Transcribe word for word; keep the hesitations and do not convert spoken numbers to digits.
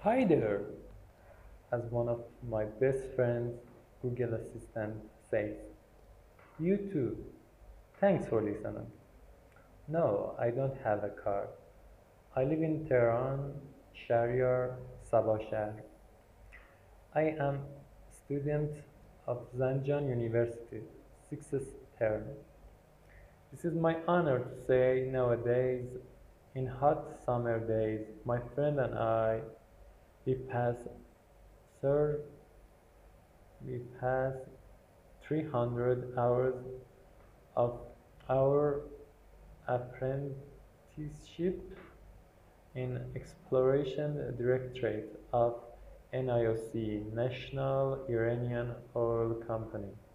Hi there, as one of my best friends, Google Assistant, says. You too. Thanks for listening. No, I don't have a car. I live in Tehran, Shahryar, Sabah Shahr. I am student of Zanjan University, sixth term. This is my honor to say nowadays, in hot summer days, my friend and I, we pass, sir, we pass three hundred hours of our apprenticeship in Exploration Directorate of N I O C, National Iranian Oil Company.